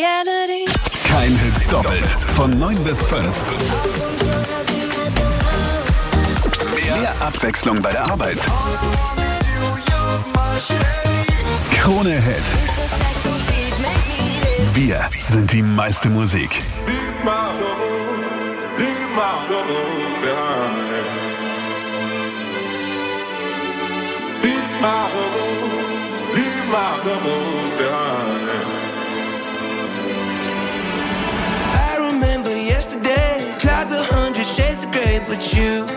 reality. Kein Hit doppelt. Von 9 bis 5. Mehr Abwechslung bei der Arbeit. Krone Hit. Wir sind die meiste Musik. I remember yesterday, clouds 100 shades of grey, but you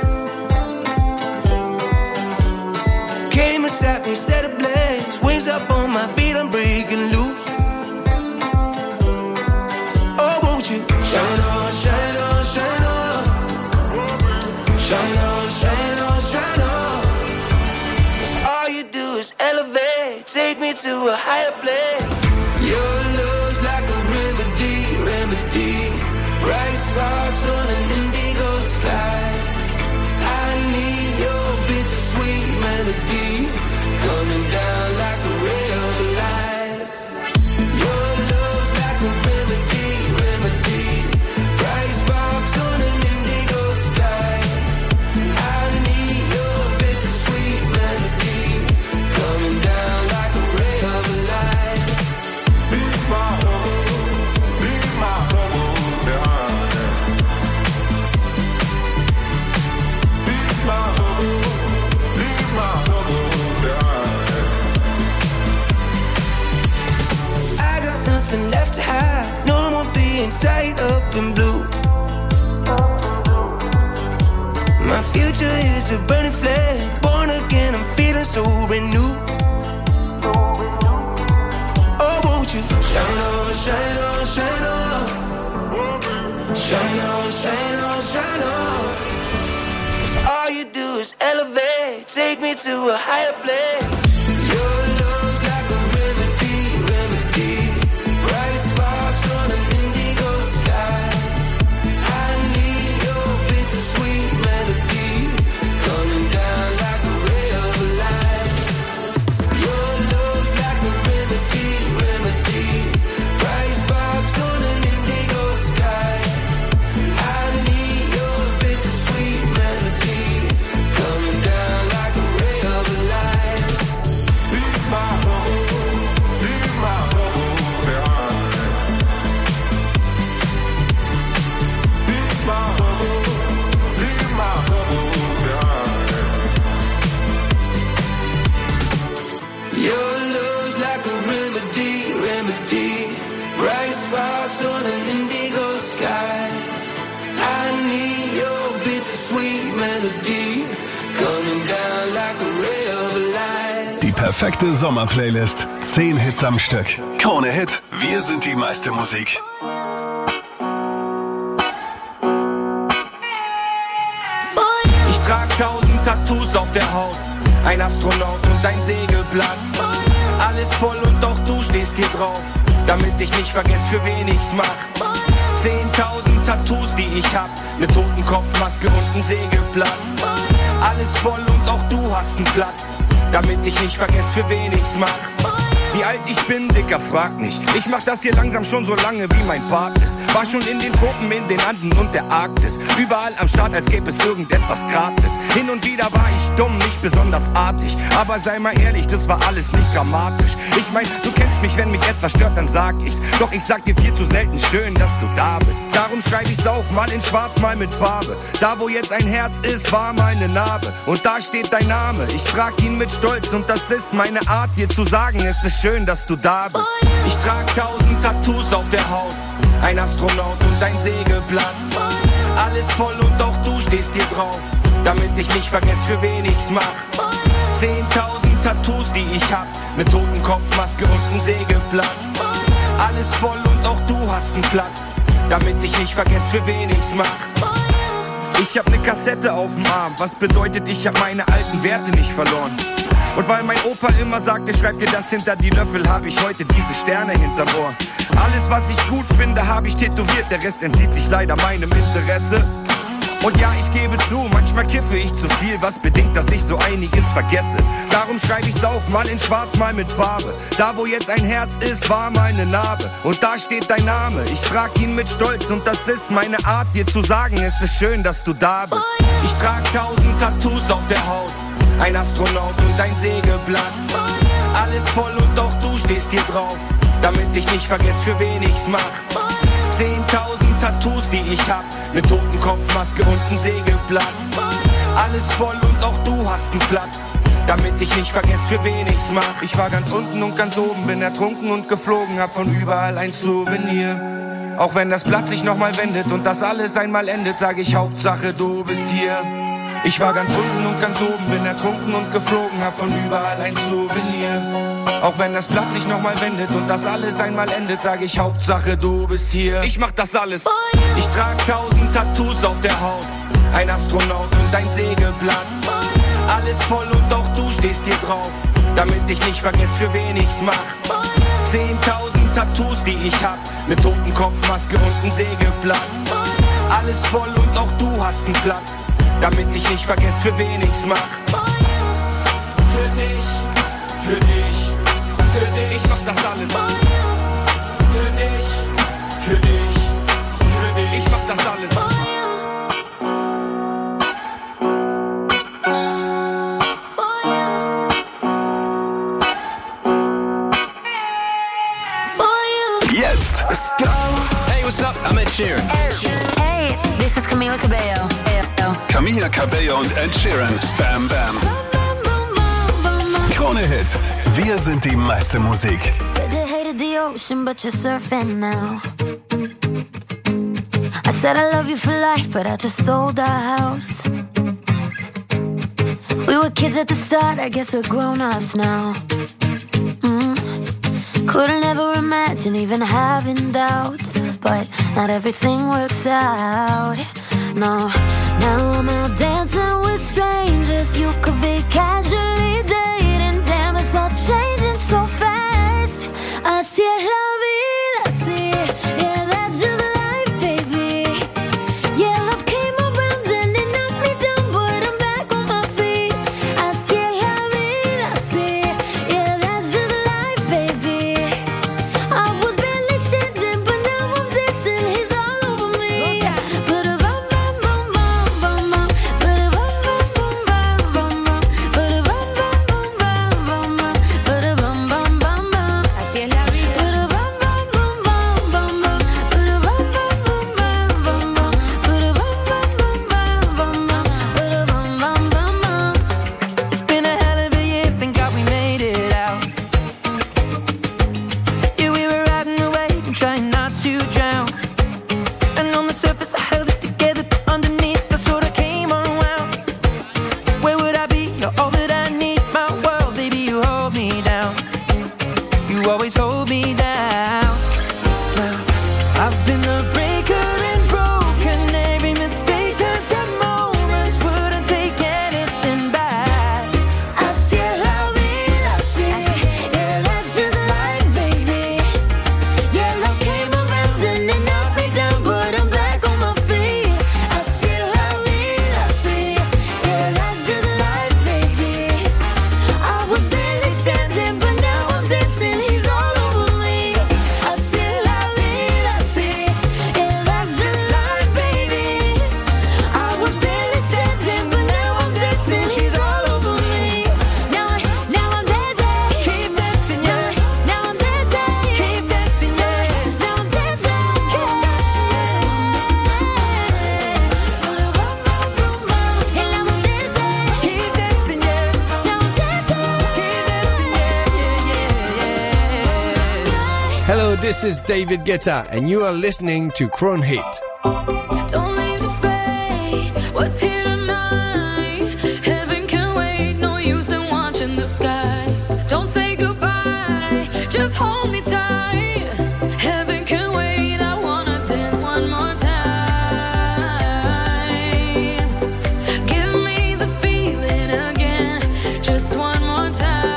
came and sat me, set ablaze, wings up on my feet, I'm breaking loose. Oh, won't you shine on, shine on, shine on, shine on, shine on, shine on. 'Cause all you do is elevate, take me to a higher place. Your love's like a remedy, remedy. Bright sparks on an indigo sky. I need your bittersweet melody coming down like a ray of light. Your love's like a remedy, remedy. Bright sparks on an indigo sky. I need your bittersweet melody coming down like a ray of light. Be my trouble behind. Be my trouble behind. I got nothing left to hide, no more being tied up in blue. My future is a burning flame, born again, I'm feeling so renewed. Oh, won't you shine on, shine on, shine on, shine on, shine on, shine on. 'Cause all you do is elevate, take me to a higher place. Your love's like a remedy, remedy. Bright sparks on an indigo sky. I need your bittersweet melody coming down like a ray of light. Your love's like a remedy, remedy. Bright sparks on an indigo sky. I need your bittersweet melody coming down like a ray of light. Be my trouble behind. Be my trouble behind. Your love's like a remedy, remedy. Bright sparks on an indigo sky. I need your bittersweet melody coming down like a ray of light. Die perfekte Sommerplaylist. 10 Hits am Stück. Krone Hit. Wir sind die meiste Musik. Ich trag 1000 Tattoos auf der Haut, ein Astronaut und ein Segelblatt. Alles voll und auch du stehst hier drauf, damit ich nicht vergesse, für wen ich's mach. 10.000 Tattoos, die ich hab, ne Totenkopfmaske und ein Segelblatt. Alles voll und auch du hast einen Platz, damit ich nicht vergesse, für wen ich's mach. Wie alt ich bin, Dicker, frag nicht. Ich mach das hier langsam schon so lange, wie mein Part ist. War schon in den Tropen, in den Anden und der Arktis. Überall am Start, als gäbe es irgendetwas gratis. Hin und wieder war ich dumm, nicht besonders artig. Aber sei mal ehrlich, das war alles nicht dramatisch. Ich mein, du kennst mich, wenn mich etwas stört, dann sag ich's. Doch ich sag dir viel zu selten, schön, dass du da bist. Darum schreib ich's auf, mal in schwarz, mal mit Farbe. Da, wo jetzt ein Herz ist, war meine Narbe. Und da steht dein Name, ich trag ihn mit Stolz. Und das ist meine Art, dir zu sagen, es ist schön, dass du da bist. Ich trag 1000 Tattoos auf der Haut, ein Astronaut und ein Segelblatt. Alles voll und auch du stehst hier drauf, damit ich nicht vergesse, für wen ich's mach. 10.000 Tattoos, die ich hab, ne Totenkopfmaske und ein Segelblatt. Alles voll und auch du hast einen Platz, damit ich nicht vergesse, für wen ich's mach. Ich hab ne Kassette auf dem Arm, was bedeutet, ich hab meine alten Werte nicht verloren. Und weil mein Opa immer sagte, schreib dir das hinter die Löffel, hab ich heute diese Sterne hinterm Ohr. Alles, was ich gut finde, hab ich tätowiert, der Rest entzieht sich leider meinem Interesse. Und ja, ich gebe zu, manchmal kiffe ich zu viel, was bedingt, dass ich so einiges vergesse. Darum schreibe ich's auf, mal in schwarz, mal mit Farbe. Da wo jetzt ein Herz ist, war mal eine Narbe. Und da steht dein Name, ich trag ihn mit Stolz. Und das ist meine Art, dir zu sagen, es ist schön, dass du da bist. Ich trag 1000 Tattoos auf der Haut, ein Astronaut und ein Sägeblatt. Alles voll und doch du stehst hier drauf, damit ich nicht vergesse, für wen ich's mach. 10.000 Tattoos, die ich hab, ne Totenkopfmaske und ein Sägeblatt. Alles voll und auch du hast einen Platz, damit ich nicht vergesse, für wen ich's mach. Ich war ganz unten und ganz oben, bin ertrunken und geflogen, hab von überall ein Souvenir. Auch wenn das Blatt sich nochmal wendet und das alles einmal endet, sag ich Hauptsache du bist hier. Ich war ganz unten und ganz oben, bin ertrunken und geflogen, hab von überall ein Souvenir. Auch wenn das Blatt sich nochmal wendet und das alles einmal endet, sag ich Hauptsache du bist hier. Ich mach das alles. Ich trag 1000 Tattoos auf der Haut, ein Astronaut und ein Sägeblatt. Alles voll und auch du stehst hier drauf, damit ich nicht vergesse, für wen ich's mach. 10.000 Tattoos, die ich hab, ne Totenkopfmaske und ein Sägeblatt. Alles voll und auch du hast einen Platz, damit ich nicht vergesse, für wen ich's mach. Für dich, für dich, für dich, ich mach das alles. Für dich, für dich, für dich, ich mach das alles. Jetzt. Let's go. Hey, what's up? I'm Ed Sheeran. Hey, this is Camila Cabello. Camila Cabello und Ed Sheeran. Bam Bam. Krone Hit. Wir sind die meiste Musik. Said you hated the ocean, but you're surfing now. I said I love you for life, but I just sold our house. We were kids at the start, I guess we're grown-ups now. Couldn't ever imagine even having doubts, but not everything works out. No, now I'm out dancing with strangers. You could be casually dating. Damn, it's all changing so fast. Así es la vida, así. Yeah, that's just life, baby. Yeah, love came around and it knocked me down, but I'm back on my feet. Así es la vida, así. Yeah, that's just life, baby. I was barely standing, but now I'm dancing. He's all over me. Ba-da-bum, bum, bum, bum, bum, bum. Ba-da-bum, bum, bum, bum, bum, bum. Ba-da-bum, bum, bum, bum, bum, bum. Ba-da-bum, bum, bum, bum. Así es la vida. Ba-da-bum, bum, bum, bum, bum, bum. Ba-da-bum, bum, bum, bum, bum, bum. Ba-da-bum, bum, bum, bum, bum, bum. Ba-da-bum, bum, bum, bum. It's been a hell of a year, thank God we made it out. Yeah, we were riding away and trying not to drown. And on the surface I held it together, but underneath I sort of came unwound. Where would I be? You're all that I need, my world, baby, you hold me down. You always hold me down. Well, I've been the breaker and broken. Every mistake turns to moments. Wouldn't take anything back. Así es la vida, así. Yeah, that's just life, baby. Yeah, love came around and it knocked me down, but I'm back on my feet. Así es la vida, así. Yeah, that's just life, baby. I was barely standing, but now I'm dancing. He's all over me. Así es la vida, así. Yeah, that's just life, baby. I was barely standing, but now I'm dancing. She's all over me. Now I'm dancing. Keep dancing, yeah. Now I'm dancing. Keep dancing, yeah. Now I'm dancing. Keep dancing, And now I'm dancing. keep dancing, yeah. Now I'm dancing. Keep dancing, yeah. Hello, this is David Guetta, and you are listening to Krone Hit. Don't leave the fate. What's here tonight? Heaven can wait. No use in watching the sky. Don't say goodbye. Just hold me tight. Heaven can wait. I wanna dance one more time. Give me the feeling again. Just one more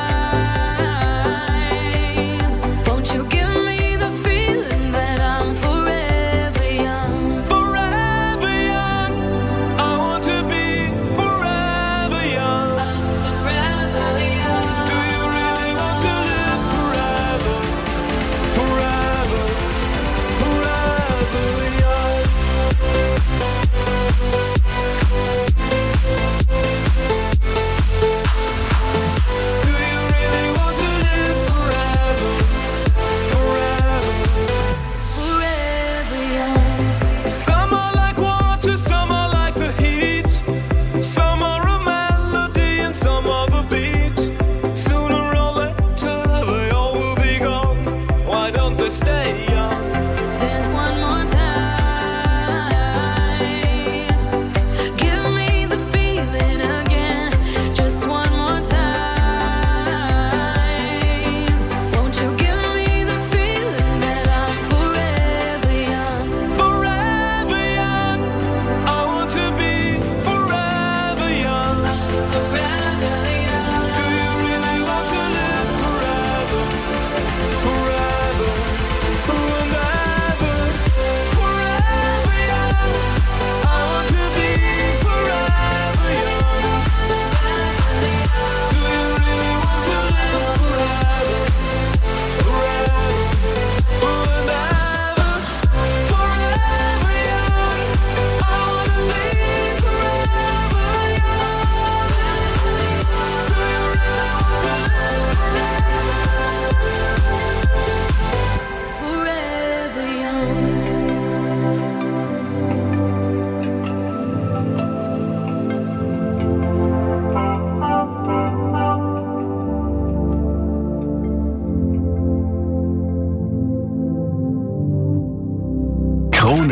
time. Won't you give me the feeling that I'm forever young? Forever young.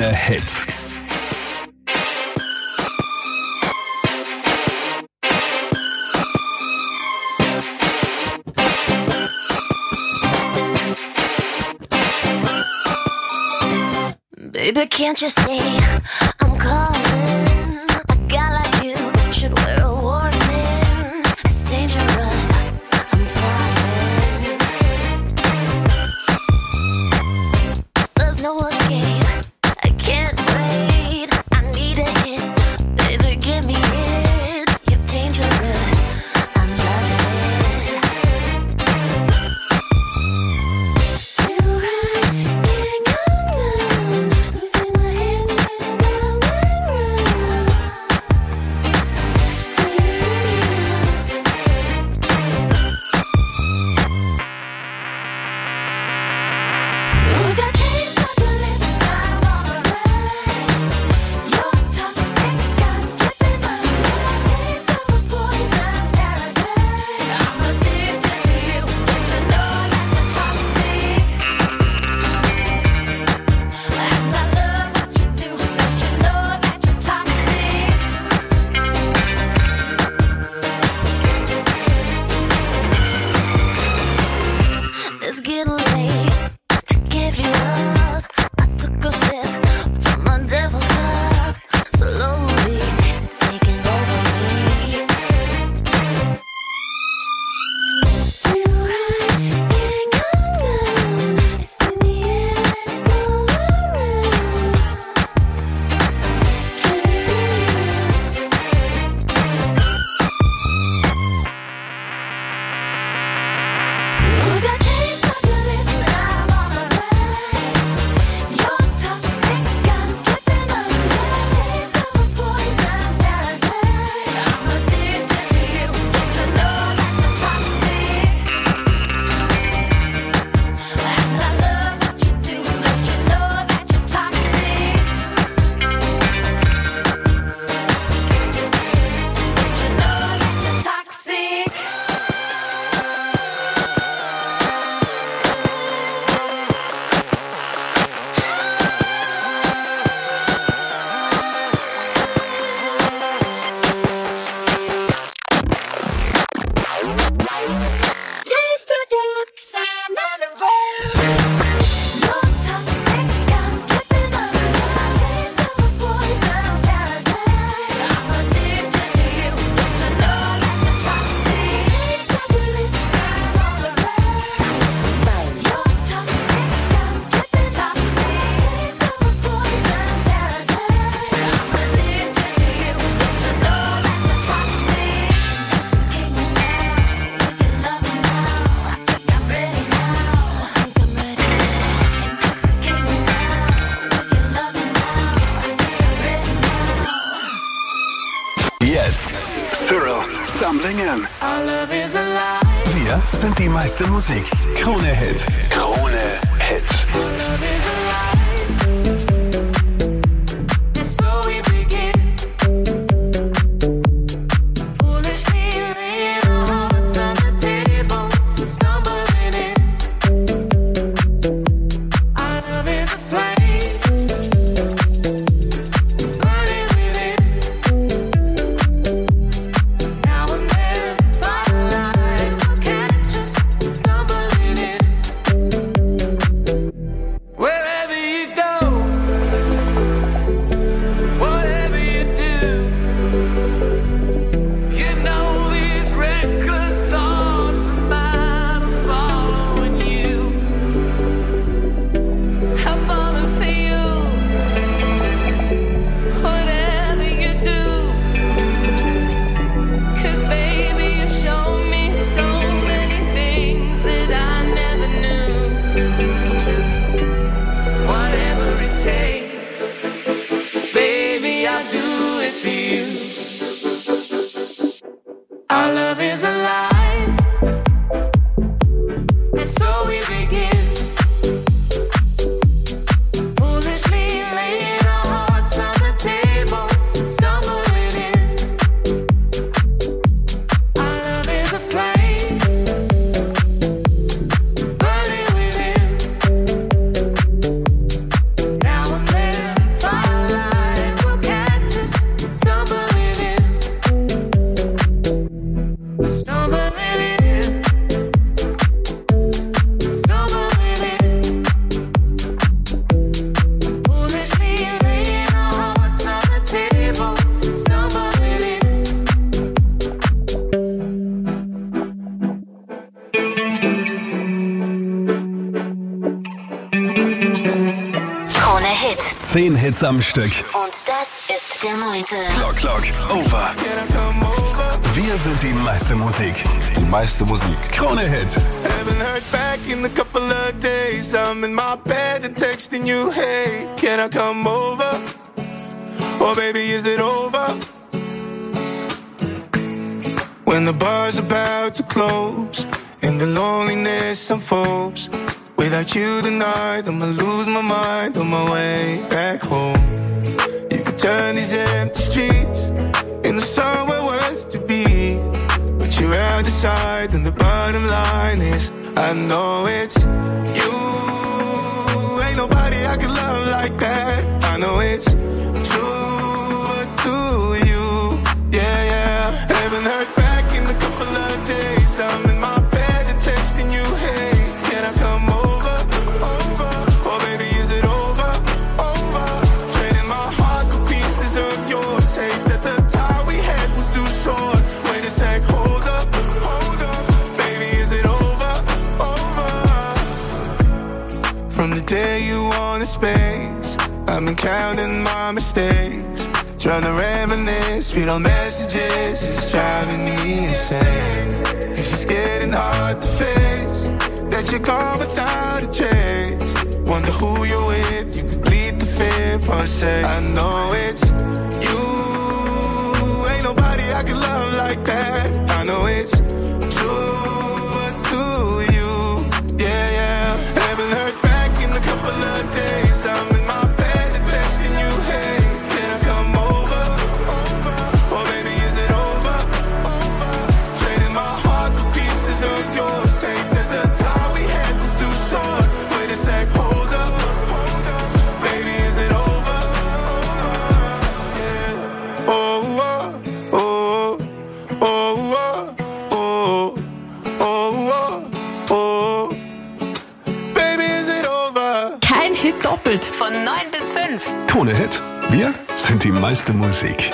Hit. Baby, can't you see I'm calling? A guy like you should wear a warning. It's dangerous, I'm falling. There's no escape, I can't wait. I need a hit, baby, give me it. You're dangerous, I'm loving it. Do I can't calm down? Losing my head, spinning round and round. Do you You got taste of your lips, I'm on the run. You're toxic, I'm slipping under. Taste of a poison paradise. I'm addicted to you, don't you know that you're toxic? And I love what you do, don't you know that you're toxic? It's getting late to give you up. I took a sip from my devil's cup. Slowly, it's taking over me. Do I can't calm down? It's in the air and it's all around. Can you feel it? You got taste of your lips, I'm on the run. You're toxic, I'm slipping under. Taste of a poison paradise. I'm addicted to you, don't you know that you're toxic? And I love what you do, don't you know that you're toxic? Don't you know that you're toxic? Taste of your lips, I'm on the road. You're toxic, I'm slipping under. Taste of a poison paradise. I'm addicted to you, don't you know that you're toxic? Taste of your lips, I'm on the road. You're toxic, I'm slipping toxic. Taste of a poison paradise. I'm addicted to you, don't you know that you're toxic? Intoxicate me now with your loving now. I think I'm ready now. I think I'm ready now. Intoxicate me now with your loving now. I think I'm ready now. Jetzt Cyril Stumbling In. Our love is alive. Wir sind die meiste Musik. Krone Hit. Krone Hit. Our love is alive. And so we begin. Foolishly laying our hearts on the table, stumbling in. Our love is a flame, burning within. Now and then, firelight will catch us stumbling in. Wherever you go, whatever you do, you know these reckless thoughts of mine are following you. I'm falling for you. Whatever you do, 'cause baby you show me so many things that I never knew. Whatever it takes, baby I'll do it for you. Our love is alive, and so we begin. Foolishly laying our hearts on the table, stumbling in. Our love is a flame, burning within. Now and then, 10 Hits am Stück. Und das ist der 9. Clock over. Wir sind die meiste Musik. Die meiste Musik. Krone Hit. Haven't heard back in a couple of days. I'm in my bed and texting you, hey, can I come over? Oh baby, is it over? When the bar's about to close and the loneliness unfolds, without you tonight, I'ma lose my mind on my way back home. You can turn these empty streets into somewhere worth to be, but you're out the side and the bottom line is I know it's you. Ain't nobody I can love like that. I know it's true, but do you? Yeah. Haven't heard back in a couple of days. I'm in my bed and texting you, hey, can I come over? Oh baby, is it over? Trading my heart for pieces of yours. Hate that the time we had was too short. Wait a sec, hold up. Baby, is it over? From the day you wanted space, I've been counting my mistakes, trying to reminisce, read all messages, it's driving me insane. Cause it's getting hard to face that you're gone without a trace. Wonder who you're with, you complete the fear for a sec. I know it's you. Ain't nobody I can love like that. I know it's true, but do you? Yeah. Haven't heard back in a couple of days. I'm in my bed and texting you, hey, can I come over? Oh baby, is it over? Trading my heart for pieces of yours. Hate that the time we had was too short. Wait a sec, hold up. Baby, is it over? Yeah. Oh. Baby, is it over? Kein Hit doppelt. Von 9 bis 5. Krone Hit. Wir sind die meiste Musik.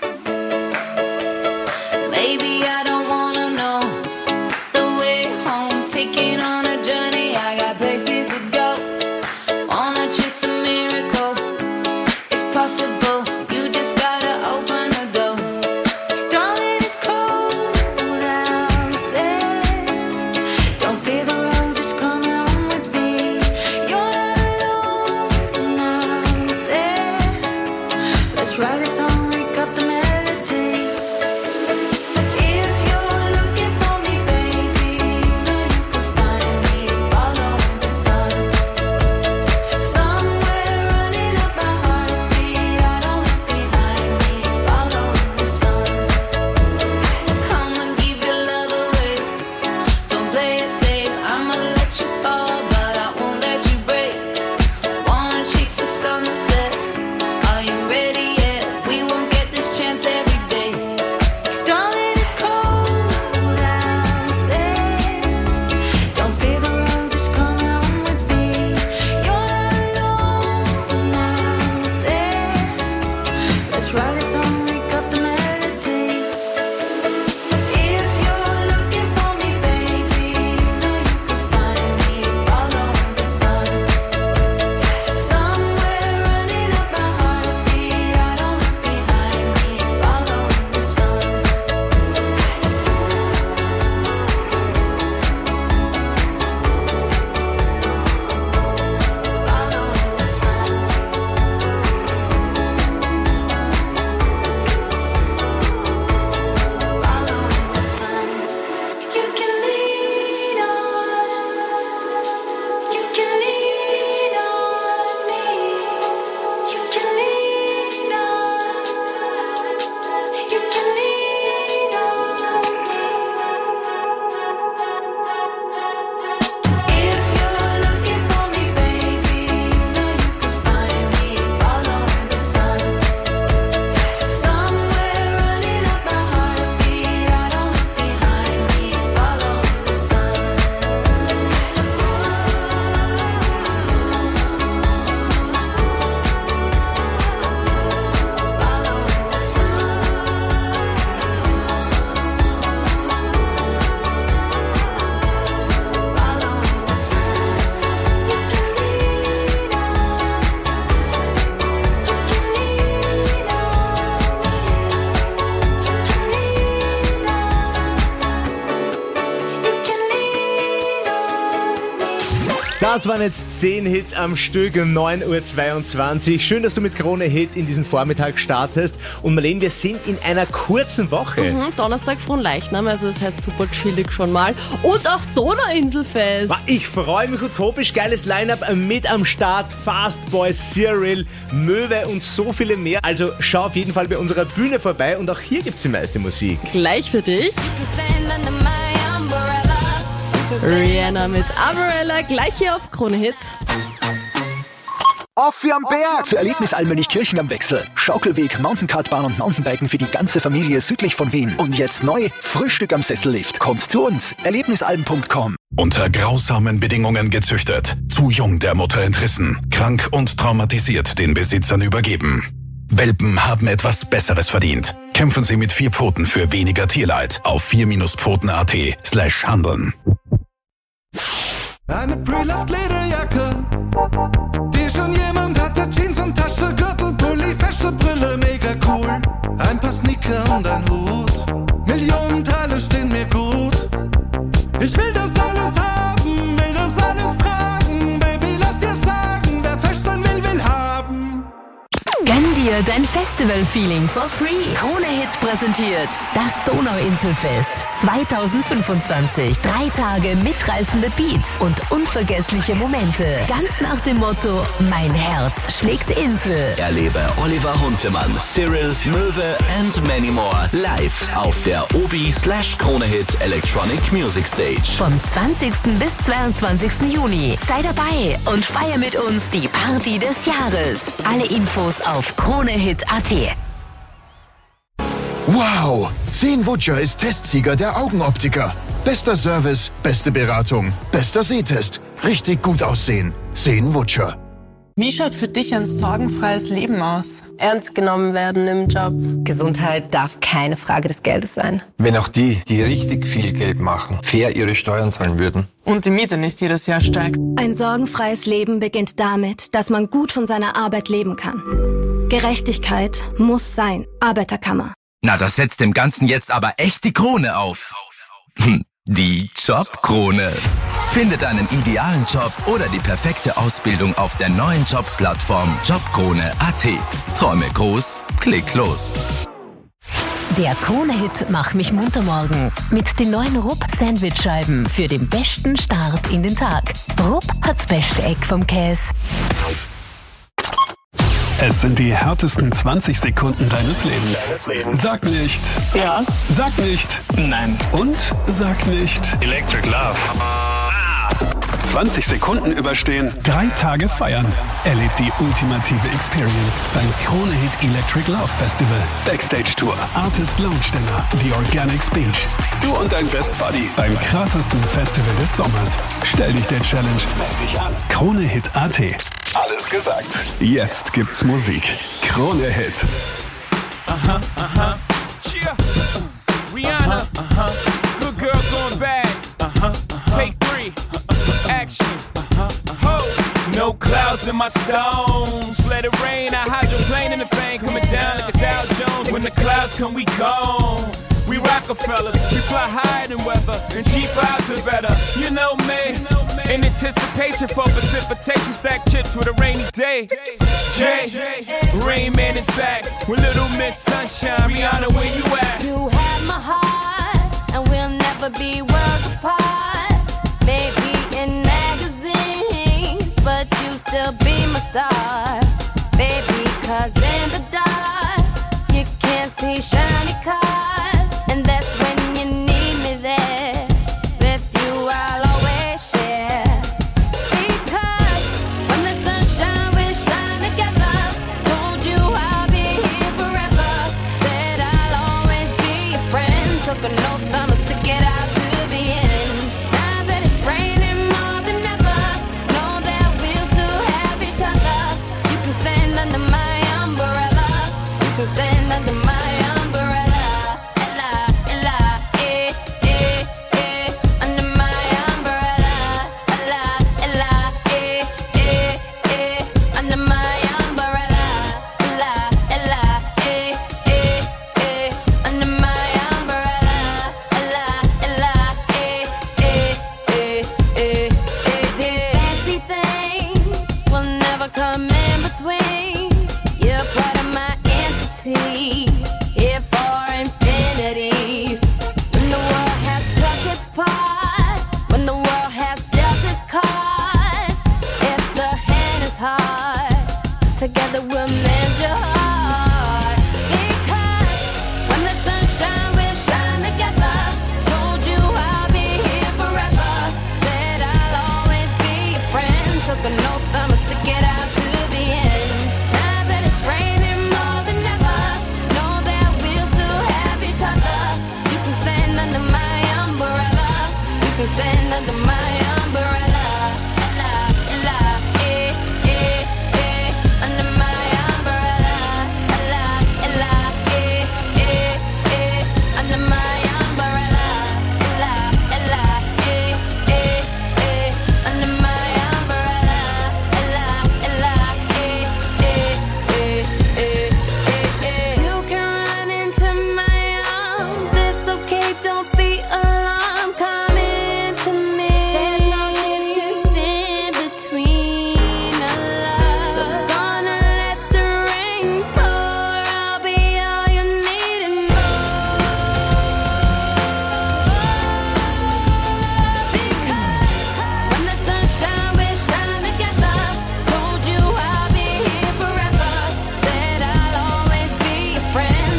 Baby, I don't wanna know the way home. Taking on a journey, I got places to go. Wanna chase a miracle, it's possible. You just gotta open the door. Darling, it's cold out there. Don't fear the road, just come along with me. You're not alone out there. Let's write a song, wake up the melody. If you're looking for me, baby, know you can find me. Following the sun, somewhere running up my heartbeat. I don't look behind me. Following the sun, come and give your love away. Don't play it safe. I'ma let you fall, but I won't let you break. Wanna chase the sunset? Are you ready yet? We won't get this chance every day. Darling, it's cold out there. Don't fear the road, just come along with me. You're not alone out there. Let's write a song, wake up the melody. If you're looking for me, baby, know you can find me. Following the sun, somewhere running up my heartbeat. I don't look behind me. Following the sun. Following the sun. Das waren jetzt 10 Hits am Stück um 9:22 Uhr. Schön, dass du mit Krone Hit in diesen Vormittag startest. Und Marlene, wir sind in einer kurzen Woche. Donnerstag Fronleichnam, also das heißt super chillig schon mal. Und auch Donauinselfest. Ich freue mich utopisch, geiles Line-Up mit am Start. Fast Boys, Cyril, Möwe und so viele mehr. Also schau auf jeden Fall bei unserer Bühne vorbei und auch hier gibt's die meiste Musik. Gleich für dich. Rihanna mit Umbrella, gleich hier auf Krone Hit. Auf wie am Berg! Zur Erlebnisalm Mönchkirchen am Wechsel. Schaukelweg, Mountainkartbahn und Mountainbiken für die ganze Familie südlich von Wien. Und jetzt neu, Frühstück am Sessellift. Kommt zu uns, erlebnisalm.com. Unter grausamen Bedingungen gezüchtet, zu jung der Mutter entrissen, krank und traumatisiert den Besitzern übergeben. Welpen haben etwas Besseres verdient. Kämpfen Sie mit 4 Pfoten für weniger Tierleid auf 4-Pfoten.at/handeln. Eine Pre-Loved-Lederjacke, die schon jemand hatte. Jeans und Tasche, Gürtel, Pulli, Wäsche, Brille, mega cool. Ein paar Sneaker und ein Hut. Millionen Teile stehen mir gut. Ich will das alles haben, will das alles tragen. Baby, lass dir sagen, wer fesch sein will, will haben. Gönn dir dein Festival-Feeling for free. Krone Hit präsentiert das Donauinselfest 2025. 3 Tage mitreißende Beats und unvergessliche Momente. Ganz nach dem Motto, mein Herz schlägt Insel. Erlebe Oliver Huntemann, Cyril, Möwe and many more live auf der Obi/Krone Hit Electronic Music Stage. Vom 20. bis 22. Juni. Sei dabei und feier mit uns die Party des Jahres. Alle Infos auf KroneHit.at. Wow! Seen Wutscher ist Testsieger der Augenoptiker. Bester Service, beste Beratung, bester Sehtest. Richtig gut aussehen. Seen Wutscher. Wie schaut für dich ein sorgenfreies Leben aus? Ernst genommen werden im Job. Gesundheit darf keine Frage des Geldes sein. Wenn auch die richtig viel Geld machen, fair ihre Steuern zahlen würden. Und die Miete nicht jedes Jahr steigt. Ein sorgenfreies Leben beginnt damit, dass man gut von seiner Arbeit leben kann. Gerechtigkeit muss sein. Arbeiterkammer. Na, das setzt dem Ganzen jetzt aber echt die Krone auf. Die Jobkrone. Finde deinen idealen Job oder die perfekte Ausbildung auf der neuen Jobplattform Jobkrone.at. Träume groß, klick los. Der Krone-Hit Mach mich munter morgen mit den neuen Rupp-Sandwich-Scheiben für den besten Start in den Tag. Rupp hat's beste Eck vom Käse. Es sind die härtesten 20 Sekunden deines Lebens. Sag nicht. Ja. Sag nicht. Nein. Und sag nicht. Electric Love. 20 Sekunden überstehen, 3 Tage feiern. Erlebt die ultimative Experience beim Krone Hit Electric Love Festival. Backstage Tour, Artist Lounge Dinner, The Organic Speech. Du und dein Best Buddy beim krassesten Festival des Sommers. Stell dich der Challenge, meld dich an. KroneHit.at. Alles gesagt. Jetzt gibt's Musik. Krone Hit. Aha, aha. Cheer. Rihanna. Good girl going bad. Take 3. Action. Ho. No clouds in my stones. Let it rain. I hydroplane in the vein. Coming down like a Dow Jones. When the clouds come, we gone. We Rockefellers, we fly higher than weather, and cheap vibes are better. You know me, in anticipation for precipitation, stack chips with a rainy day. Jay, Rain Man is back with Little Miss Sunshine. Rihanna, where you at? You have my heart, and we'll never be worlds apart. Maybe in magazines, but you still be my star. Baby, 'cause in the dark, you can't see shiny cars. And that's when you need me there. With you I'll always share. Because when the sunshine we shine together. Told you I'll be here forever. Said I'll always be your friend. Took an oath I'ma stick it out to the end. Now that it's raining more than ever, know that we'll still have each other. You can stand under my umbrella. You can stand under my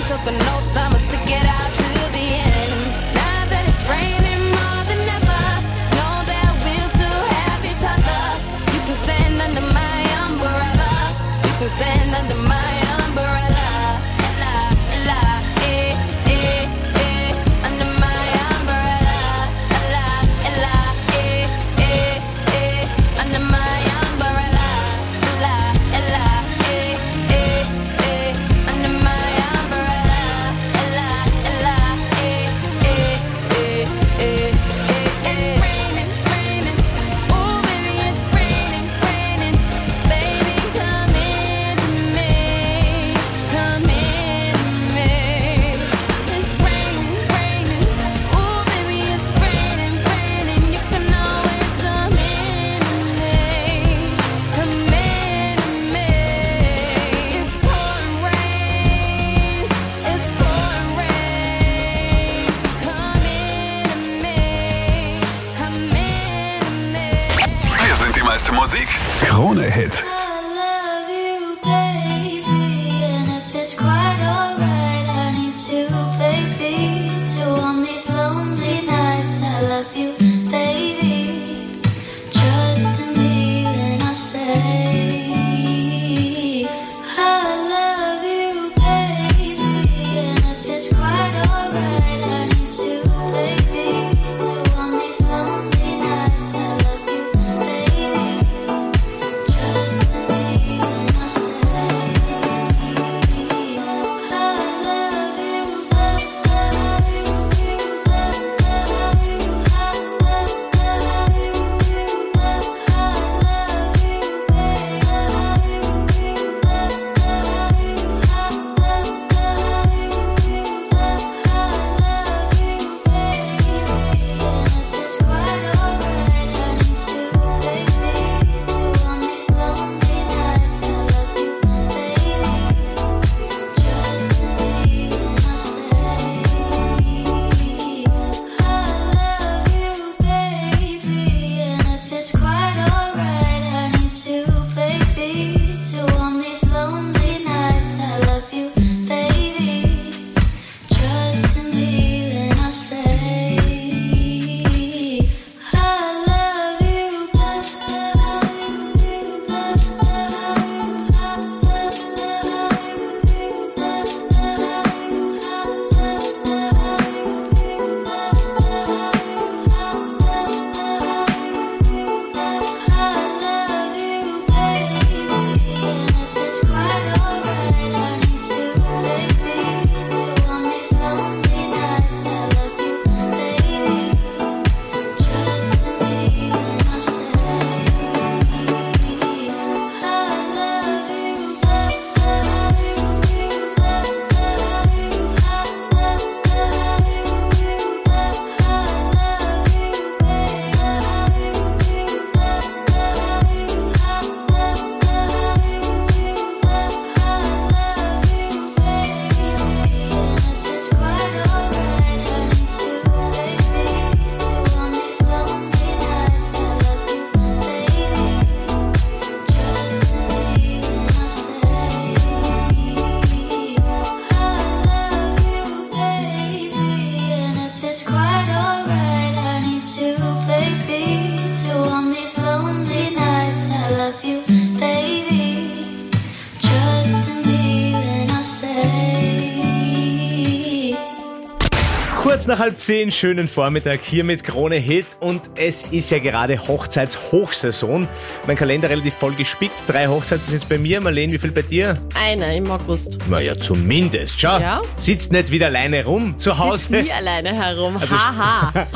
took an oath, I'ma stick it out to the end. Now that it's raining more than ever, know that we'll still have each other. You can stand under my umbrella. You can stand under my umbrella. La, la, under my umbrella. La, la, under my umbrella. La, la, under my umbrella. La, la, it's raining, raining. Oh, baby, it's raining, raining. Baby, come into me, come into me. It's raining, raining. Oh, baby, it's raining, raining. You can always come into me, come into me. It's pouring rain, it's pouring rain. Come into me, come into me. Wir sind die meiste Musik. Krone Hit. I love you, baby, and if it's quite alright, I need you, baby, to on these lonely nights. I love you, baby. Trust in me when I say I love you, baby, and if it's quite alright, I need you, baby, to on these lonely nights. I love you, baby. Trust in me when I say Kurz nach 9:30, schönen Vormittag hier mit Krone Hit und es ist ja gerade Hochzeitshochsaison. Mein Kalender relativ voll gespickt. 3 Hochzeiten sind es bei mir. Marlene, wie viel bei dir? Eine im August. Naja, zumindest. Schau, Ja. sitzt nicht wieder alleine rum zu Hause. Sitzt nie alleine herum. Also- Haha.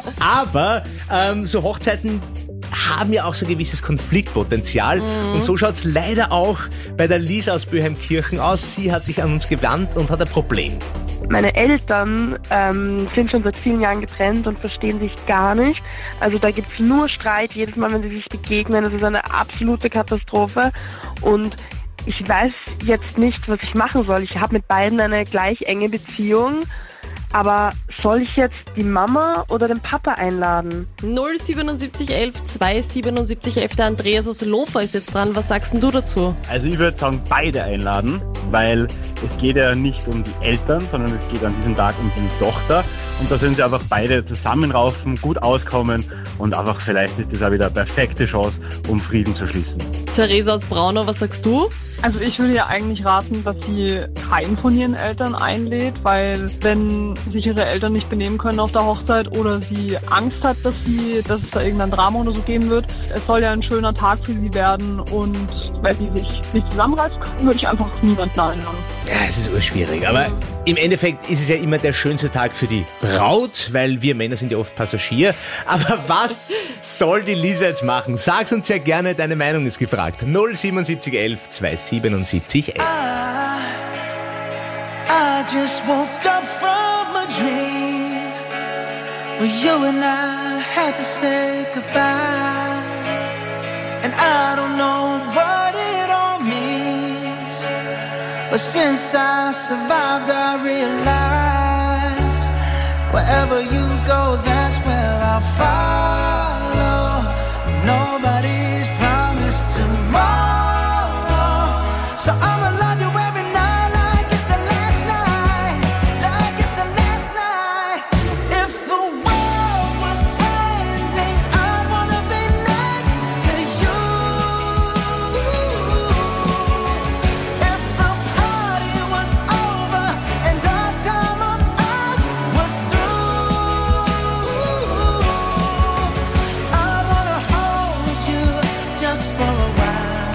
Aber so Hochzeiten haben ja auch so ein gewisses Konfliktpotenzial. Und so schaut's leider auch bei der Lisa aus Böheimkirchen aus. Sie hat sich an uns gewandt und hat ein Problem. Meine Eltern sind schon seit vielen Jahren getrennt und verstehen sich gar nicht. Also da gibt's nur Streit jedes Mal, wenn sie sich begegnen. Das ist eine absolute Katastrophe. Und ich weiß jetzt nicht, was ich machen soll. Ich habe mit beiden eine gleich enge Beziehung. Aber soll ich jetzt die Mama oder den Papa einladen? 07711 27711. Der Andreas aus Lofer ist jetzt dran. Was sagst denn du dazu? Also ich würde sagen, beide einladen, weil es geht ja nicht um die Eltern, sondern es geht an diesem Tag um die Tochter. Und da sind sie einfach beide zusammenraufen, gut auskommen und einfach vielleicht ist das auch wieder eine perfekte Chance, um Frieden zu schließen. Theresa aus Braunau, was sagst du? Also ich würde ja eigentlich raten, dass sie keinen von ihren Eltern einlädt, weil wenn sich ihre Eltern nicht benehmen können auf der Hochzeit oder sie Angst hat, dass es da irgendein Drama oder so geben wird, es soll ja ein schöner Tag für sie werden und wenn sie sich nicht zusammenreißen können, würde ich einfach niemanden einladen. Ja, es ist urschwierig, aber im Endeffekt ist es ja immer der schönste Tag für die Braut, weil wir Männer sind ja oft Passagier. Aber was soll die Lisa jetzt machen? Sag's uns ja gerne, deine Meinung ist gefragt. 07711 277 11. I just woke up from a dream where you and I had to say goodbye. And I don't know what it all means, but since I survived I realized wherever you go, that's where I'll follow. Nobody's promised tomorrow, so I'ma love you every night like it's the last night, like it's the last night. If the world was ending, I'd wanna be next to you. If the party was over and our time on earth was through, I wanna hold you just for a while.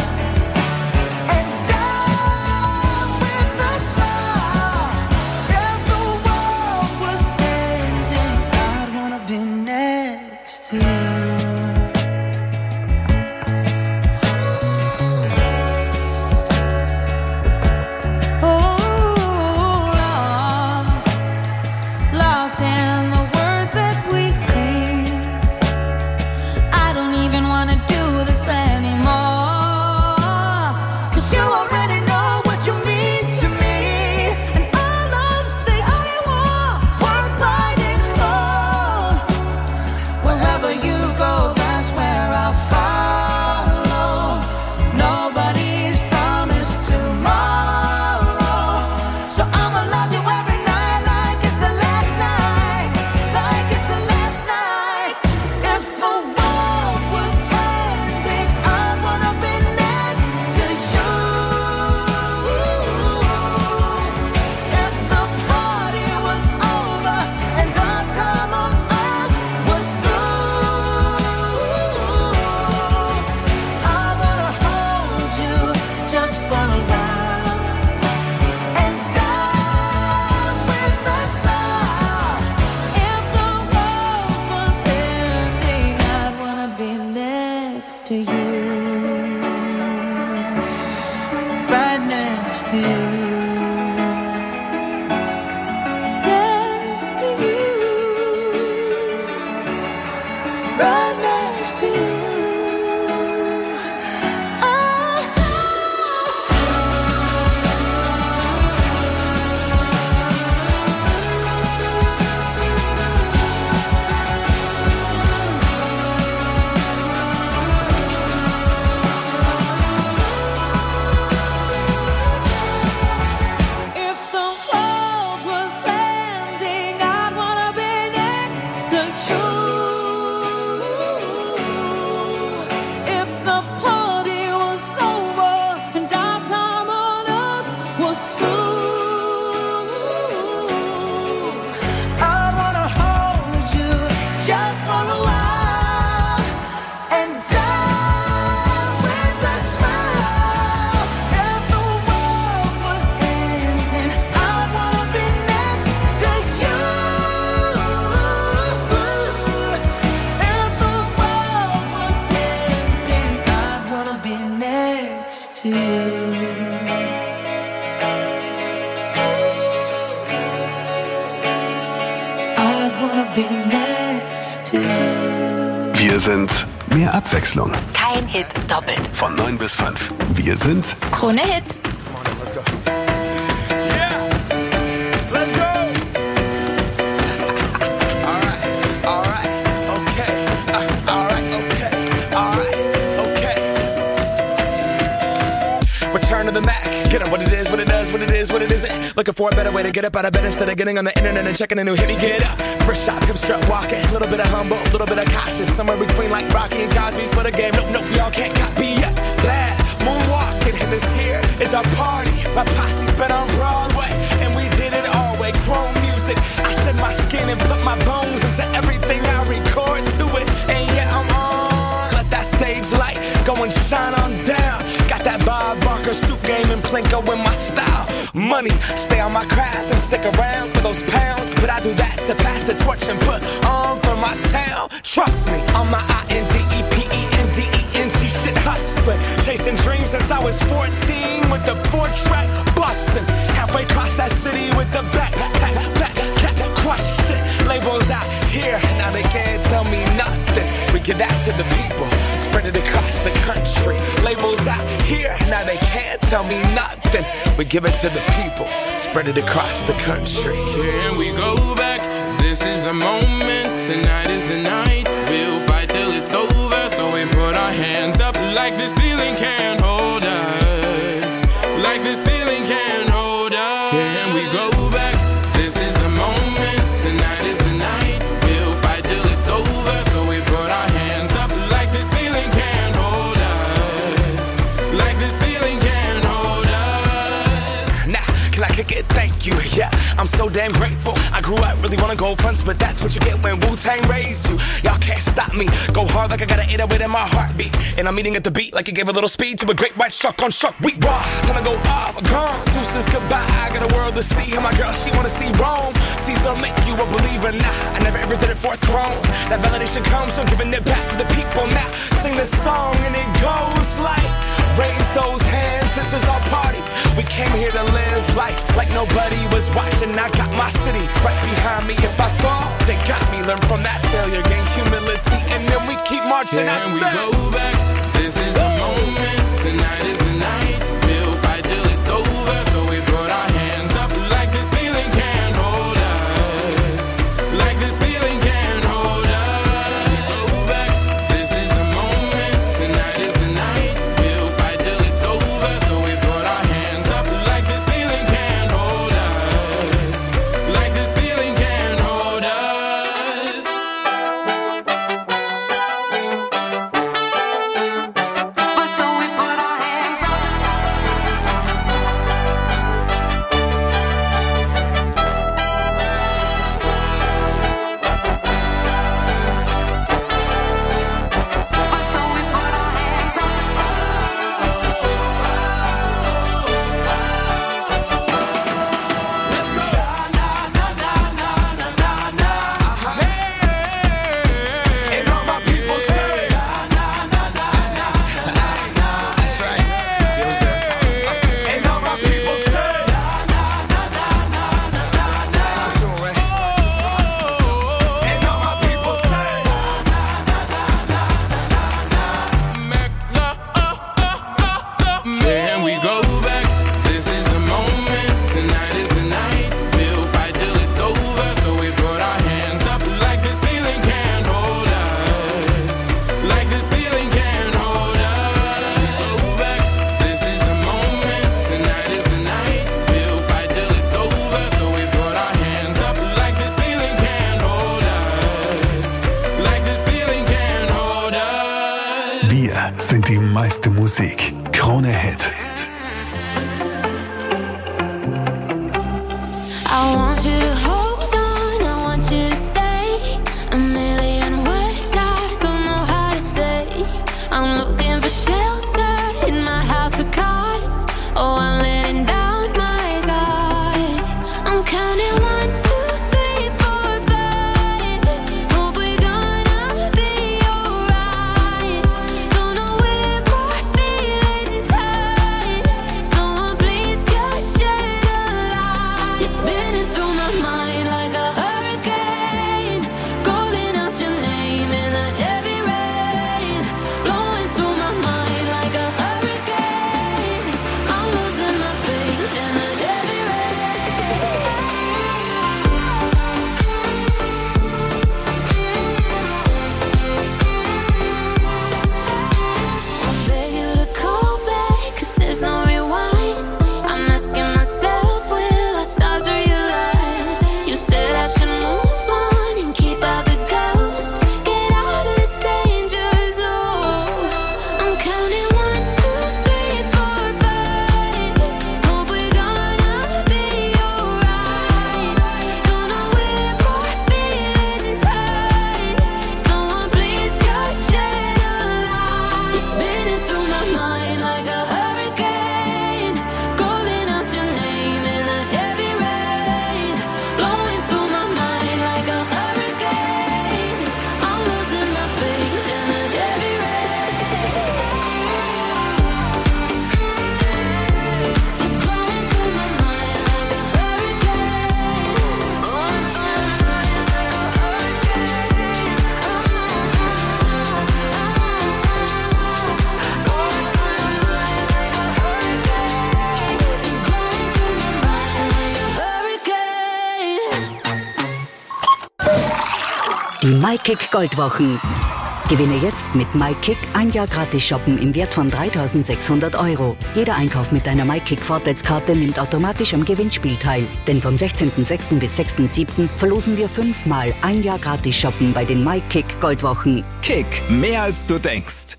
Wir sind mehr Abwechslung. Kein Hit doppelt. Von 9 bis 5. Wir sind Krone Hit. Return to the Mac, get up what it is, what it does. Looking for a better way to get up out of bed instead of getting on the internet and checking a new hit. Me get up, first shot, pimp strut walking. A little bit of humble, a little bit of cautious. Somewhere between like Rocky and Cosby's for the game. Nope, y'all can't copy yet. Glad moonwalking, and this here is our party. My posse's been on Broadway, and we did it all way. Chrome music, I shed my skin and put my bones into everything I record to it. And yeah, I'm on. Let that stage light go and shine on down. Got that Bob Barker suit game and Plinko in my style. Money, stay on my craft and stick around for those pounds. But I do that to pass the torch and put on for my town. Trust me, on my INDEPENDENT shit hustling. Chasing dreams since I was 14 with the 4-track bustin'. Halfway across that city with the back crush shit. Labels out here, now they can't tell me nothing. We give that to the people, spread it across the country. Labels out here, now they can't tell me nothing. We give it to the people, spread it across the country. Here we go back, this is the moment, tonight is the night. We'll fight till it's over, so we put our hands up like the ceiling can't hold us. Like the ceiling can't hold us. Here we go back, this is the moment, tonight is the night. We'll fight till it's over, so we put our hands up like the ceiling can't hold us. Like the ceiling can't hold us. Nah, can I kick it? Thank you, yeah, I'm so damn grateful. I grew up really wanna go fronts, but that's what you get when Wu-Tang raised you. Y'all can't stop me, go hard like I got an 808 in my heartbeat. And I'm eating at the beat like it gave a little speed to a great white shark on shark week. Raw, time to go off, gone, deuces goodbye. I got a world to see, and my girl, she wanna see Rome. Caesar make you a believer, nah, I never ever did it for a throne. That validation comes from giving it back to the people. Now, sing this song and it goes like, raise those hands, this is our party. We came here to live life like nobody was watching. I got my city right behind me. If I fall, they got me. Learn from that failure, gain humility, and then we keep marching. Can we go back? This is the moment. Tonight is the night. We'll fight till it's over. So we put our hands up like the ceiling can't hold us. Like the ceiling can't hold us. Go back. This is the moment. Tonight is the night. We'll fight till it's over. So we put our hands up like the ceiling can't hold us. Like the ceiling can't hold us. But so we put our hands up. But so we put our hands up. Let's go. And all my people say, that's right. And all my people say, and all my people say, Can we go back? This is the moment. Tonight is the night. We'll fight till it's over. So we put our hands up like the ceiling can't hold us. Like the ceiling can't hold us. Go back. This is the moment. Tonight is the night. We'll fight till it's over. So we put our hands up like the ceiling can't hold us. Like the ceiling can't hold us. Wir sind die meiste Musik. Krone Hit. I want you to hold on, I want you to stay. A million words I don't know how to say. I'm looking for shelter in my house of cards. Oh, I'm letting down my guard. I'm counting 1, 2, 3, 4, 5. Hope we're gonna be alright. Don't know where my feelings hide. Someone please just shed a light. You're spinning through my mind like a hurricane, calling out your name in the heavy rain, blowing through my mind like a hurricane. I'm losing my faith in the heavy rain. I beg you to call back, 'cause there's no rewind. I'm asking myself, will I Die MyKick Goldwochen. Gewinne jetzt mit MyKick ein Jahr gratis shoppen im Wert von 3.600 €. Jeder Einkauf mit deiner MyKick Vorteilskarte nimmt automatisch am Gewinnspiel teil. Denn vom 16.06. bis 6.07. verlosen wir 5-mal ein Jahr gratis shoppen bei den MyKick Goldwochen. Kick, mehr als du denkst.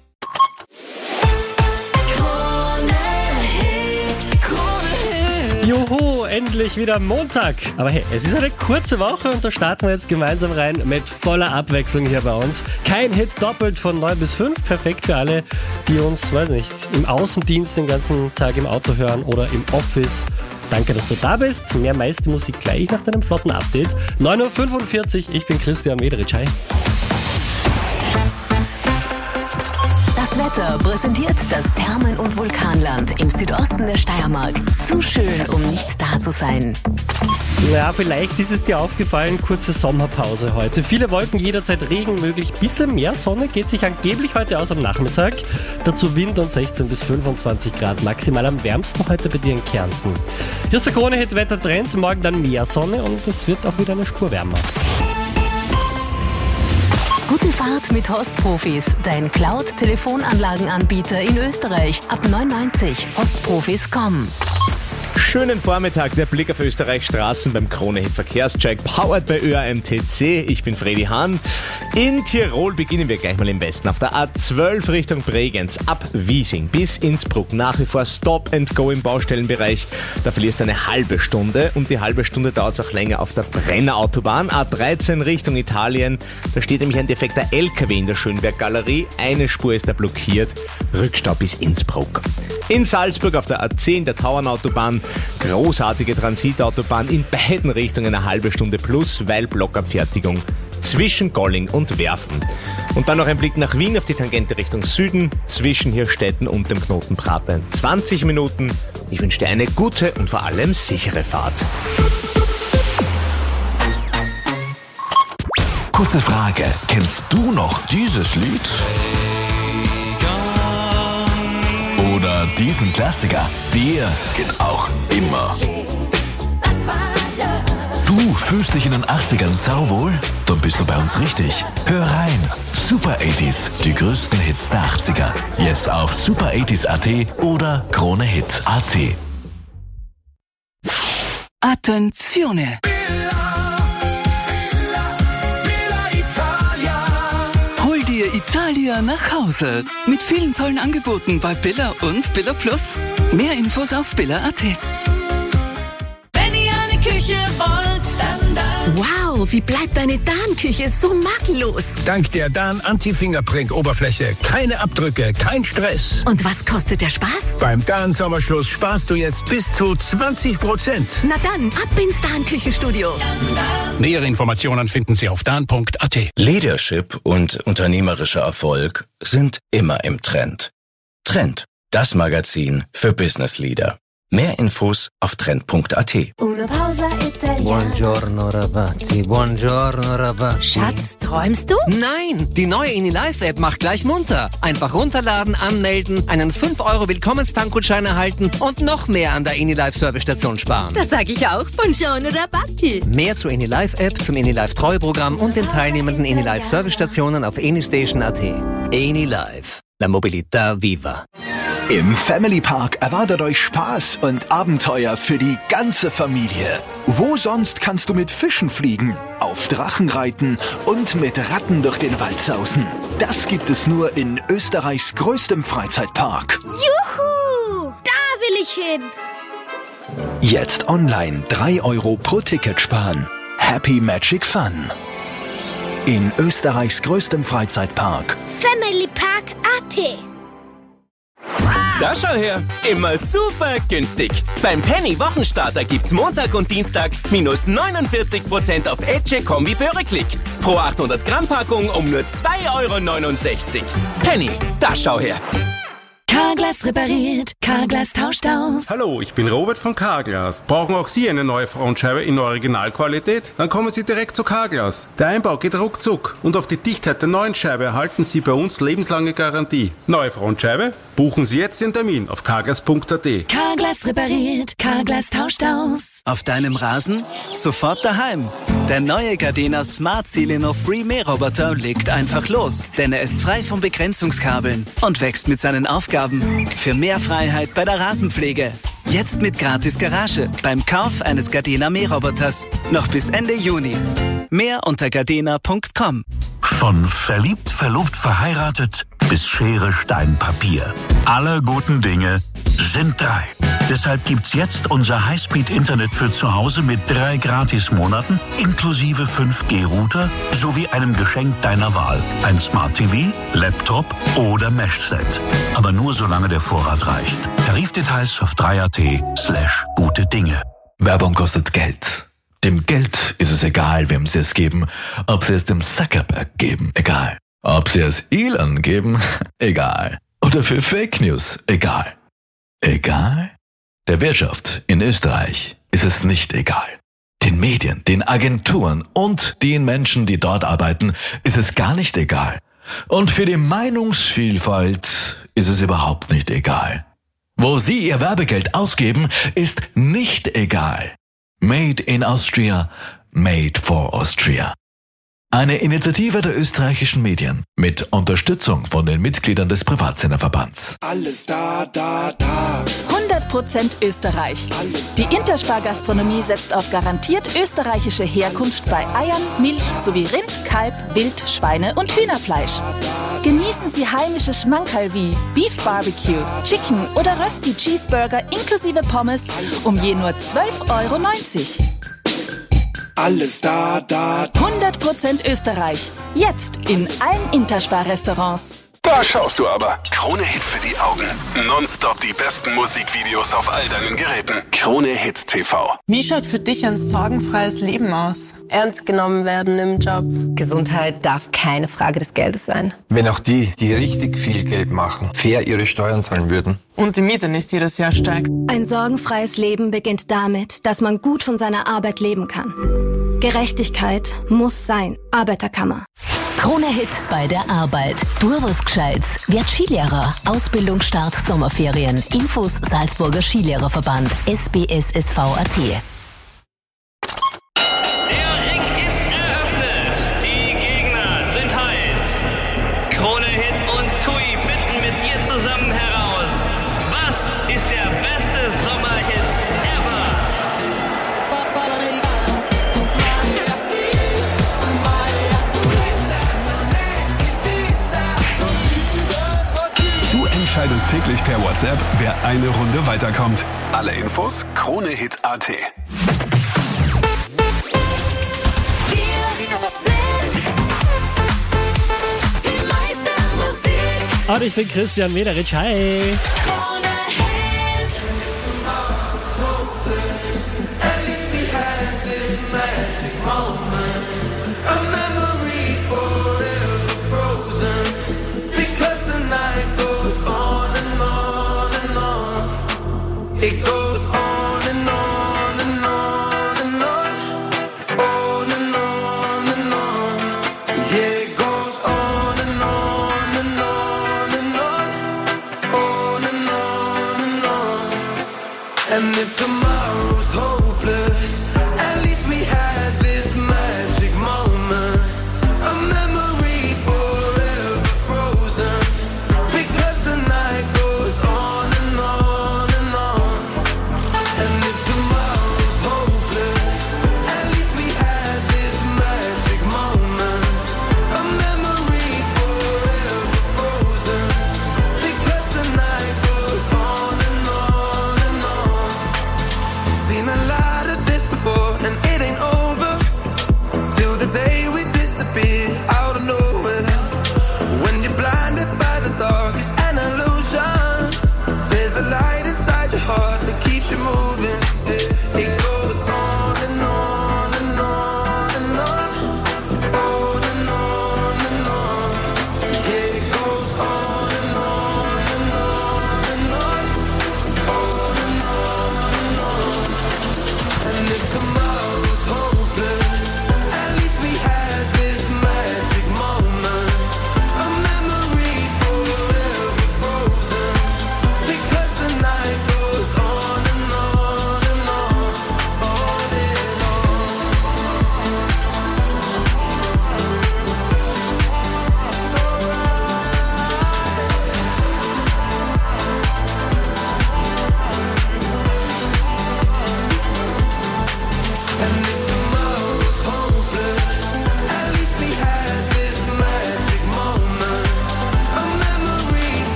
Juhu, endlich wieder Montag. Aber hey, es ist eine kurze Woche und da starten wir jetzt gemeinsam rein mit voller Abwechslung hier bei uns. Kein Hit doppelt von 9 bis 5. Perfekt für alle, die uns, weiß nicht, im Außendienst den ganzen Tag im Auto hören oder im Office. Danke, dass du da bist. Mehr meiste Musik gleich nach deinem flotten Update. 9.45 Uhr, ich bin Christian Mederitsch. Hi. Das Wetter präsentiert das Thermen- und Vulkanland im Südosten der Steiermark. Zu schön, um nicht da zu sein. Ja, vielleicht ist es dir aufgefallen, kurze Sommerpause heute. Viele Wolken, jederzeit Regen möglich. Bisschen mehr Sonne geht sich angeblich heute aus am Nachmittag. Dazu Wind und 16 bis 25 Grad. Maximal am wärmsten heute bei dir in Kärnten. Hier ist der Krone-Hit Wettertrend. Morgen dann mehr Sonne und es wird auch wieder eine Spur wärmer. Gute Fahrt mit Hostprofis, dein Cloud-Telefonanlagenanbieter in Österreich. Ab 9,90 hostprofis.com. Schönen Vormittag, der Blick auf Österreichs Straßen beim Krone-Hit Verkehrscheck, powered bei ÖAMTC. Ich bin Freddy Hahn. In Tirol beginnen wir gleich mal im Westen. Auf der A12 Richtung Bregenz, ab Wiesing bis Innsbruck, nach wie vor Stop and Go im Baustellenbereich. Da verlierst du eine halbe Stunde und die halbe Stunde dauert es auch länger auf der Brennerautobahn. A13 Richtung Italien, da steht nämlich ein defekter LKW in der Schönberg-Galerie. Eine Spur ist da blockiert, Rückstau bis Innsbruck. In Salzburg auf der A10 der Tauernautobahn, großartige Transitautobahn in beiden Richtungen eine halbe Stunde plus, weil Blockabfertigung zwischen Golling und Werfen. Und dann noch ein Blick nach Wien auf die Tangente Richtung Süden, zwischen Hirstetten und dem Knoten Prater. 20 Minuten. Ich wünsche dir eine gute und vor allem sichere Fahrt. Kurze Frage, kennst du noch dieses Lied? Oder diesen Klassiker? Der geht auch immer. Du fühlst dich in den 80ern sauwohl? Dann bist du bei uns richtig. Hör rein. Super 80s, die größten Hits der 80er. Jetzt auf super80s.at oder KroneHit.at. Attenzione! Hol dir Italia nach Hause. Mit vielen tollen Angeboten bei Billa und Billa Plus. Mehr Infos auf Billa.at. Wenn ihr eine Küche wollt, dann. Wow, wie bleibt deine Dan-Küche so makellos? Dank der Dan Anti-Fingerprint-Oberfläche. Keine Abdrücke, kein Stress. Und was kostet der Spaß? Beim Dan Sommerschluss sparst du jetzt bis zu 20%. Na dann, ab ins Dan-Küche-Studio. Nähere Informationen finden Sie auf dan.at. Leadership und unternehmerischer Erfolg sind immer im Trend. Trend, das Magazin für Business Leader. Mehr Infos auf trend.at. Buongiorno ragazzi, buongiorno ragazzi. Schatz, träumst du? Nein, die neue InnyLife-App macht gleich munter. Einfach runterladen, anmelden, einen 5€ Willkommenstankgutschein erhalten und noch mehr an der InnyLife-Servicestation sparen. Das sag ich auch. Buongiorno ragazzi. Mehr zur InnyLife-App, zum InnyLife-Treueprogramm und den teilnehmenden InnyLife-Servicestationen auf AnyStation.at. InnyLife, la mobilità viva. Im Family Park erwartet euch Spaß und Abenteuer für die ganze Familie. Wo sonst kannst du mit Fischen fliegen, auf Drachen reiten und mit Ratten durch den Wald sausen? Das gibt es nur in Österreichs größtem Freizeitpark. Juhu! Da will ich hin! Jetzt online 3€ pro Ticket sparen. Happy Magic Fun. In Österreichs größtem Freizeitpark. Family Park AT. Da schau her, immer super günstig. Beim Penny Wochenstarter gibt's Montag und Dienstag minus 49% auf Etche Kombi Börreklick. Pro 800 Gramm Packung um nur 2,69 €. Penny, da schau her. Carglass repariert, Carglass tauscht aus. Hallo, ich bin Robert von Carglass. Brauchen auch Sie eine neue Frontscheibe in Originalqualität? Dann kommen Sie direkt zu Carglass. Der Einbau geht ruckzuck und auf die Dichtheit der neuen Scheibe erhalten Sie bei uns lebenslange Garantie. Neue Frontscheibe? Buchen Sie jetzt den Termin auf carglass.at. Carglass repariert, Carglass tauscht aus. Auf deinem Rasen? Sofort daheim. Der neue Gardena Smart Sileno Free Mähroboter legt einfach los, denn er ist frei von Begrenzungskabeln und wächst mit seinen Aufgaben. Für mehr Freiheit bei der Rasenpflege. Jetzt mit gratis Garage beim Kauf eines Gardena Mähroboters. Noch bis Ende Juni. Mehr unter gardena.com. Von verliebt, verlobt, verheiratet bis Schere, Stein, Papier. Alle guten Dinge sind 3. Deshalb gibt's jetzt unser Highspeed-Internet für zu Hause mit 3 Gratis-Monaten inklusive 5G-Router sowie einem Geschenk deiner Wahl. Ein Smart TV, Laptop oder Mesh-Set. Aber nur solange der Vorrat reicht. Tarifdetails auf 3.at/gute Dinge. Werbung kostet Geld. Dem Geld ist es egal, wem sie es geben. Ob sie es dem Zuckerberg geben, egal. Ob sie es Elon geben, egal. Oder für Fake News, egal. Egal? Der Wirtschaft in Österreich ist es nicht egal. Den Medien, den Agenturen und den Menschen, die dort arbeiten, ist es gar nicht egal. Und für die Meinungsvielfalt ist es überhaupt nicht egal. Wo sie ihr Werbegeld ausgeben, ist nicht egal. Made in Austria, made for Austria. Eine Initiative der österreichischen Medien mit Unterstützung von den Mitgliedern des Privatsenderverbands. Alles da, da, da. 100% Österreich. Die Interspar-Gastronomie setzt auf garantiert österreichische Herkunft bei Eiern, Milch sowie Rind, Kalb, Wild, Schweine und Hühnerfleisch. Genießen Sie heimische Schmankerl wie Beef Barbecue, Chicken oder Rösti Cheeseburger inklusive Pommes um je nur 12,90 €. Alles da, da. 100% Österreich. Jetzt in allen Interspar-Restaurants. Da schaust du aber. Krone Hit für die Augen. Nonstop die besten Musikvideos auf all deinen Geräten. Krone Hit TV. Wie schaut für dich ein sorgenfreies Leben aus? Ernst genommen werden im Job. Gesundheit darf keine Frage des Geldes sein. Wenn auch die richtig viel Geld machen, fair ihre Steuern zahlen würden. Und die Miete nicht jedes Jahr steigt. Ein sorgenfreies Leben beginnt damit, dass man gut von seiner Arbeit leben kann. Gerechtigkeit muss sein. Arbeiterkammer. Krone-Hit bei der Arbeit. Du was Gescheites. Werd Skilehrer. Ausbildungsstart Sommerferien. Infos Salzburger Skilehrerverband. SBSSV.at. Krone-Hit und TUI finden mit dir zusammen heraus, was ist der beste Sommerhit ever? Du entscheidest täglich per WhatsApp, wer eine Runde weiterkommt. Alle Infos KroneHit.at. Und ich bin Christian Mederitsch. Hi. It goes on and on and on and on, on and on and on. Yeah, it goes on and on and on and on, on and on and on. And if tomorrow's hopeless, at least we had this magic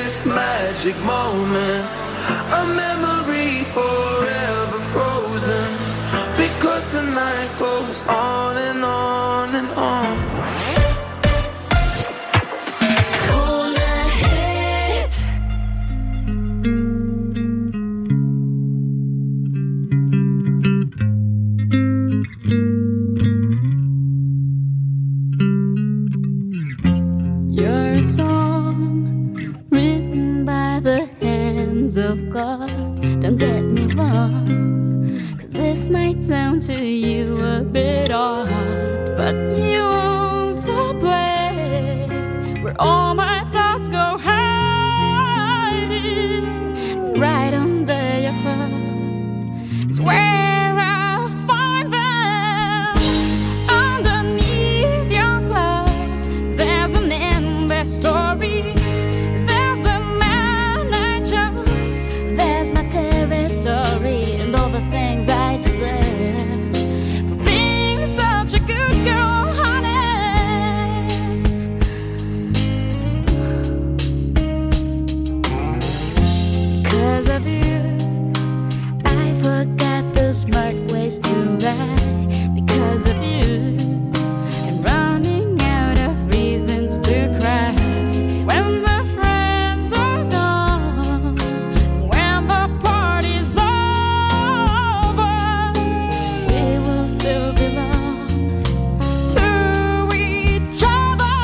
this magic moment, a memory forever frozen, because the night goes on and on and on. You're a song written by the hands of God. Don't get me wrong, 'cause this might sound to you a bit odd, but you own the place where all my thoughts go hiding. Right under your clothes is where I'll find them. Underneath your clothes there's an endless story. There's a man I chose, there's my territory, and all the things I deserve for being such a good girl, honey. 'Cause of you I forgot the smart ways to lie. Because of you I'm running out of reasons to cry. When the friends are gone, when the party's over, we will still belong to each other.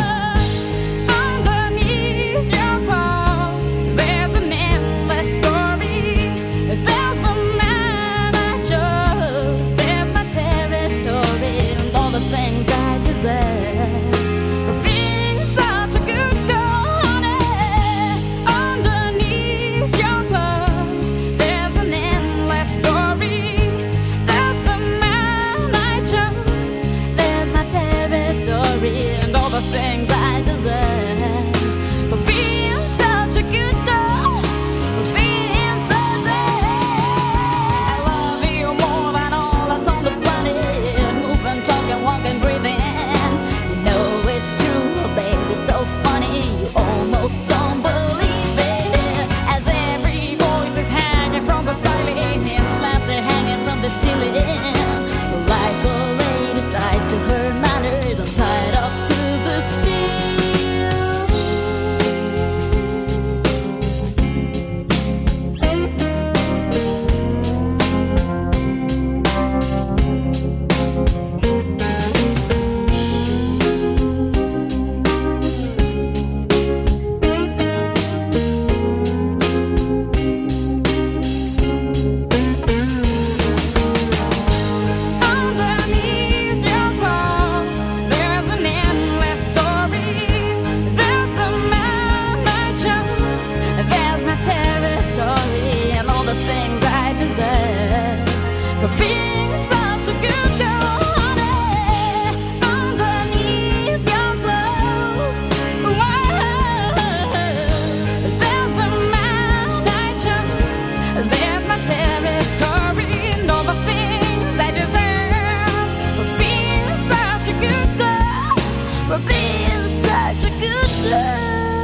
Underneath your clothes there's an endless story. There's a man I chose, there's my territory, and all the things I deserve for being such a good girl, honey. Underneath your clothes there's an endless story. There's the man I chose, there's my territory, and all the things I deserve for being such a good girl, for being such a... I love you more than all that's on the planet. Moving, talking, walking, breathing. You know it's true, baby, it's so funny. You almost don't believe it. As every voice is hanging from the ceiling, slabs are hanging from the ceiling. Like a lady tied to her manners, I'm tied up to the steel. Underneath your clothes there's an endless story. There's the man I chose, there's my territory, and all the things I deserve for being such a good girl, honey. Underneath your clothes, there's the man I chose, there's my territory, and all the things I deserve for being such a good girl, for being such a good girl.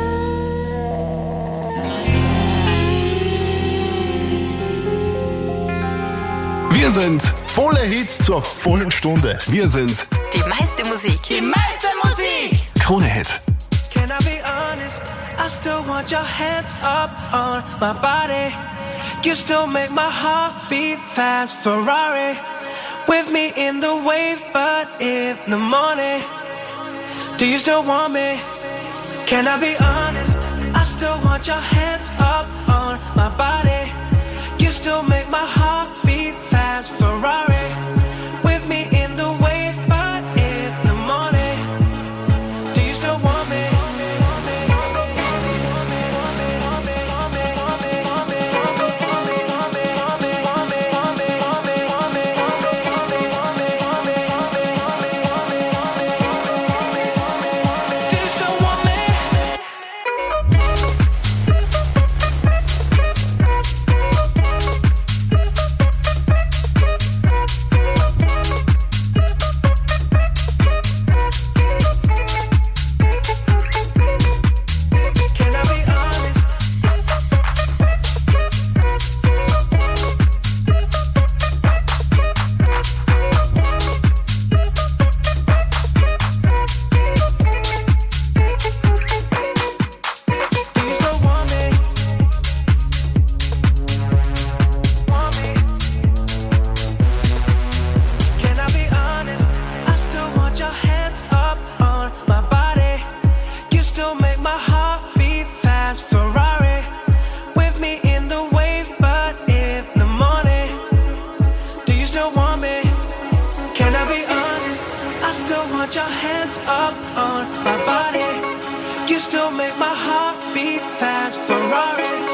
Wir sind volle Hits zur vollen Stunde. Wir sind Die meiste Musik. Die meiste Musik. Krone Hit. Can I be honest? I still want your hands up on my body. You still make my heart beat fast. Ferrari with me in the wave, but in the morning. Do you still want me? Can I be honest? I still want your hands up on my body. You still make my heart beat fast. Ferrari with me in the wave, but in the morning. Do you still want me? on my body. You still make my heart beat fast. Ferrari